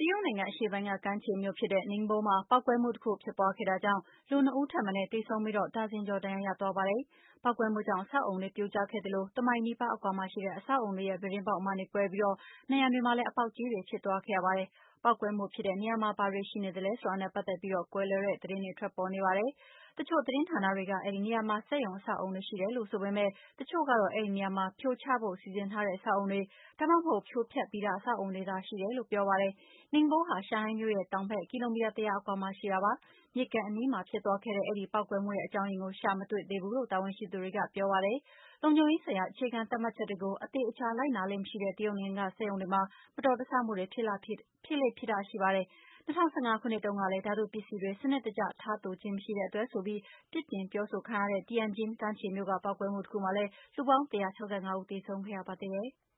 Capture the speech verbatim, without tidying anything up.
တရုတ်နိုင်ငံအရှေ့ပိုင်းက ကမ်းခြေမြို့ဖြစ်တဲ့ Ningbo မှာ ပေါက်ကွဲမှုတခုဖြစ်ပွားခဲ့တာကြောင့် လူနှစ်ဦးထက်မနည်းသေဆုံးပြီး ဒါဇင်ကျော် ဒဏ်ရာရသွားပါတယ်။ ပေါက်ကွဲမှုကြောင့် အဆောက်အဦတွေပြိုကျခဲ့သလို တမိုင်နီးပါးအကွာမှာရှိတဲ့ အဆောက်အဦတွေရဲ့ ပြူတင်းပေါက်အမတွေကွဲပြီး နံရံတွေမှာလည်း အပေါက်ကြီးတွေဖြစ်သွားခဲ့ရပါတယ်။ ပေါက်ကွဲမှုဖြစ်တဲ့နေရာမှာ ဘာတွေရှိနေသလဲဆိုတာနဲ့ပတ်သက်ပြီး ကွဲလွဲတဲ့သတင်းတွေထွက်ပေါ်နေပါတယ်။ တချို့သတင်းဌာနတွေက အဲဒီနေရာမှာ စက်ရုံအဆောက်အဦတွေရှိတယ်လို့ဆိုပေမယ့် တချို့ကတော့ အဲဒီနေရာမှာ ဖြိုချဖို့စီစဉ်ထားတဲ့အဆောက်အဦတွေ ဒါမှမဟုတ် ဖြိုဖျက်ပြီးသားအဆောက်အဦတွေသာရှိတယ်လို့ပြောပါတယ်။ Ningbo ဟာ ရှန်ဟိုင်းမြို့ရဲ့ တောင်ဘက် ကီလိုမီတာ တရာအကွာမှာရှိတာပါ။ မြစ်ကမ်းအနီးမှာဖြစ်သွားခဲ့တဲ့ အဲဒီပေါက်ကွဲမှုရဲ့အကြောင်းရင်းကို ရှာမတွေ့သေးဘူးလို့ တာဝန်ရှိသူတွေကပြောပါတယ်။ လုံခြုံရေးဆိုင်ရာ အခြေခံသတ်မှတ်ချက်တွေကို အသေအချာလိုက်နာလေ့မရှိတဲ့ တရုတ်နိုင်ငံက စက်ရုံတွေမှာ မတော်တဆမှုတွေဖြစ်လေ့ဖြစ်ထရှိပါတယ်။ ၂၀၁၅ ခုနှစ်တုန်းကလည်း ဓာတုပစ္စည်းတွေ စနစ်တကျထားသိုခြင်းမရှိတဲ့အတွက်ဆိုပြီး ပြစ်တင်ပြောဆိုခံရတဲ့ Tianjin ကမ်းခြေမြို့က ပေါက်ကွဲမှုတခုမှာလည်း လူပေါင်း ၁၆၅ ဦးသေဆုံးခဲ့ရပါသေးတယ်။